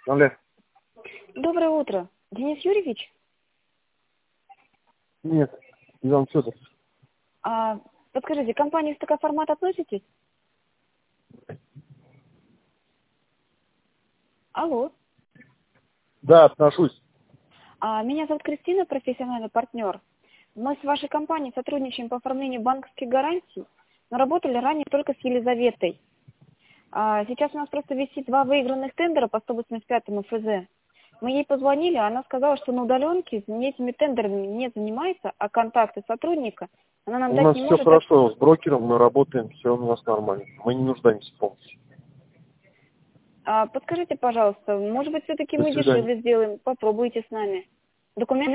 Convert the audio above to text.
Алло. Доброе утро. Денис Юрьевич? Нет, Иван Федорович. Подскажите, к компании «Стокоформат» относитесь? Алло. Да, отношусь. Меня зовут Кристина, профессиональный партнер. Мы с вашей компанией сотрудничаем по оформлению банковских гарантий, но работали ранее только с Елизаветой. Сейчас у нас просто висит 2 выигранных тендера по 185-му ФЗ. Мы ей позвонили, она сказала, что на удаленке этими тендерами не занимается, а контакты сотрудника она нам У дать нас не все может. хорошо, с брокером мы работаем, все у нас нормально. Мы не нуждаемся в помощи. Подскажите, пожалуйста, может быть, все-таки До мы свидания. дешевле сделаем, попробуйте с нами. Документы